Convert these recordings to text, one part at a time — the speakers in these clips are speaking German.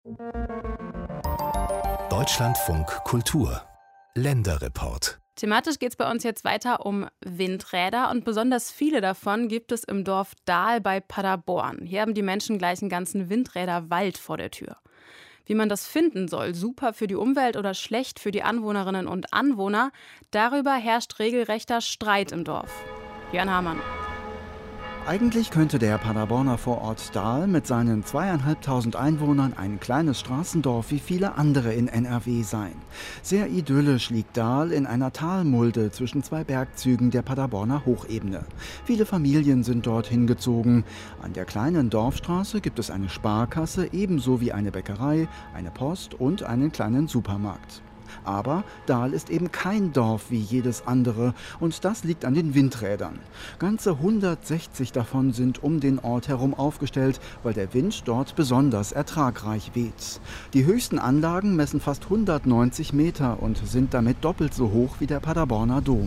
Deutschlandfunk Kultur Länderreport. Thematisch geht es bei uns jetzt weiter um Windräder und besonders viele davon gibt es im Dorf Dahl bei Paderborn. Hier haben die Menschen gleich einen ganzen Windräderwald vor der Tür. Wie man das finden soll, super für die Umwelt oder schlecht für die Anwohnerinnen und Anwohner, darüber herrscht regelrechter Streit im Dorf. Jörn Hamann. Eigentlich könnte der Paderborner Vorort Dahl mit seinen 2.500 Einwohnern ein kleines Straßendorf wie viele andere in NRW sein. Sehr idyllisch liegt Dahl in einer Talmulde zwischen zwei Bergzügen der Paderborner Hochebene. Viele Familien sind dorthin gezogen. An der kleinen Dorfstraße gibt es eine Sparkasse, ebenso wie eine Bäckerei, eine Post und einen kleinen Supermarkt. Aber Dahl ist eben kein Dorf wie jedes andere und das liegt an den Windrädern. Ganze 160 davon sind um den Ort herum aufgestellt, weil der Wind dort besonders ertragreich weht. Die höchsten Anlagen messen fast 190 Meter und sind damit doppelt so hoch wie der Paderborner Dom.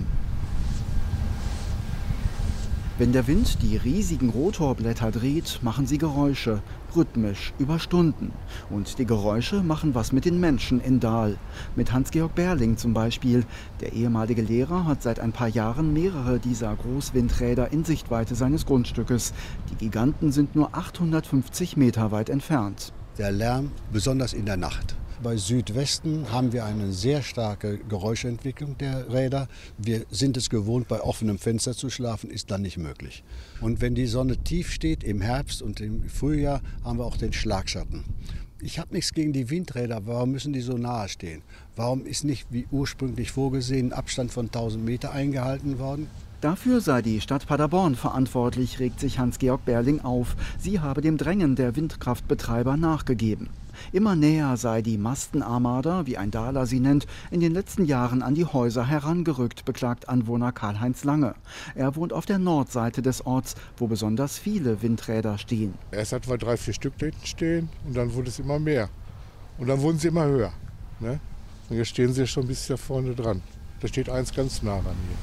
Wenn der Wind die riesigen Rotorblätter dreht, machen sie Geräusche, rhythmisch, über Stunden. Und die Geräusche machen was mit den Menschen in Dahl. Mit Hans-Georg Berling zum Beispiel. Der ehemalige Lehrer hat seit ein paar Jahren mehrere dieser Großwindräder in Sichtweite seines Grundstückes. Die Giganten sind nur 850 Meter weit entfernt. Der Lärm, besonders in der Nacht. Bei Südwesten haben wir eine sehr starke Geräuschentwicklung der Räder. Wir sind es gewohnt, bei offenem Fenster zu schlafen, ist dann nicht möglich. Und wenn die Sonne tief steht im Herbst und im Frühjahr, haben wir auch den Schlagschatten. Ich habe nichts gegen die Windräder, warum müssen die so nahe stehen? Warum ist nicht, wie ursprünglich vorgesehen, ein Abstand von 1000 Meter eingehalten worden? Dafür sei die Stadt Paderborn verantwortlich, regt sich Hans-Georg Berling auf. Sie habe dem Drängen der Windkraftbetreiber nachgegeben. Immer näher sei die Mastenarmada, wie ein Dahler sie nennt, in den letzten Jahren an die Häuser herangerückt, beklagt Anwohner Karl-Heinz Lange. Er wohnt auf der Nordseite des Orts, wo besonders viele Windräder stehen. Erst hatten wir 3, 4 Stück da hinten stehen und dann wurde es immer mehr. Und dann wurden sie immer höher. Ne? Und jetzt stehen sie schon bis da vorne dran. Da steht eins ganz nah an mir.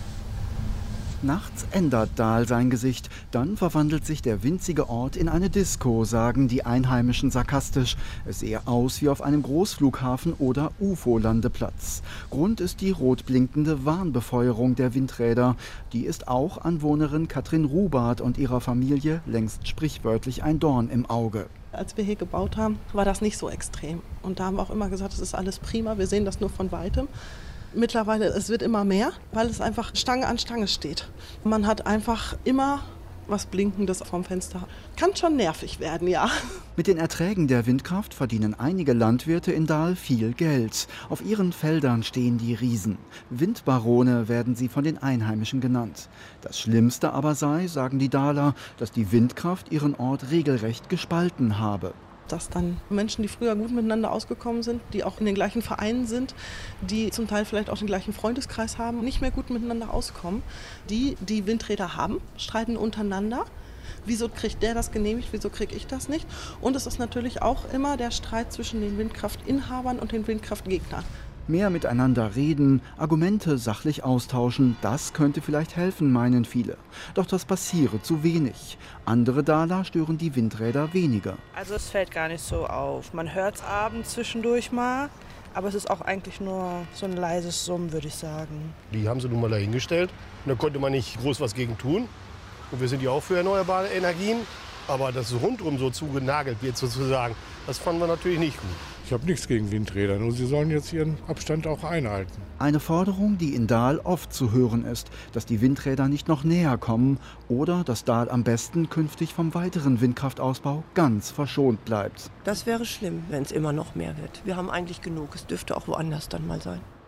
Nachts ändert Dahl sein Gesicht, dann verwandelt sich der winzige Ort in eine Disco, sagen die Einheimischen sarkastisch. Es sehe aus wie auf einem Großflughafen oder UFO-Landeplatz. Grund ist die rot blinkende Warnbefeuerung der Windräder. Die ist auch Anwohnerin Katrin Rubart und ihrer Familie längst sprichwörtlich ein Dorn im Auge. Als wir hier gebaut haben, war das nicht so extrem. Und da haben wir auch immer gesagt, es ist alles prima, wir sehen das nur von Weitem. Mittlerweile, es wird immer mehr, weil es einfach Stange an Stange steht. Man hat einfach immer was Blinkendes vom Fenster. Kann schon nervig werden, ja. Mit den Erträgen der Windkraft verdienen einige Landwirte in Dahl viel Geld. Auf ihren Feldern stehen die Riesen. Windbarone werden sie von den Einheimischen genannt. Das Schlimmste aber sei, sagen die Dahler, dass die Windkraft ihren Ort regelrecht gespalten habe. Dass dann Menschen, die früher gut miteinander ausgekommen sind, die auch in den gleichen Vereinen sind, die zum Teil vielleicht auch den gleichen Freundeskreis haben, nicht mehr gut miteinander auskommen. Die Windräder haben, streiten untereinander. Wieso kriegt der das genehmigt, wieso kriege ich das nicht? Und es ist natürlich auch immer der Streit zwischen den Windkraftinhabern und den Windkraftgegnern. Mehr miteinander reden, Argumente sachlich austauschen, das könnte vielleicht helfen, meinen viele. Doch das passiere zu wenig. Andere Dahler stören die Windräder weniger. Also es fällt gar nicht so auf. Man hört es abends zwischendurch mal, aber es ist auch eigentlich nur so ein leises Summen, würde ich sagen. Die haben sie nun mal dahingestellt und da konnte man nicht groß was gegen tun. Und wir sind ja auch für erneuerbare Energien. Aber dass es rundum so zugenagelt wird sozusagen, das fanden wir natürlich nicht gut. Ich habe nichts gegen Windräder, nur sie sollen jetzt ihren Abstand auch einhalten. Eine Forderung, die in Dahl oft zu hören ist, dass die Windräder nicht noch näher kommen oder dass Dahl am besten künftig vom weiteren Windkraftausbau ganz verschont bleibt. Das wäre schlimm, wenn es immer noch mehr wird. Wir haben eigentlich genug, es dürfte auch woanders dann mal sein.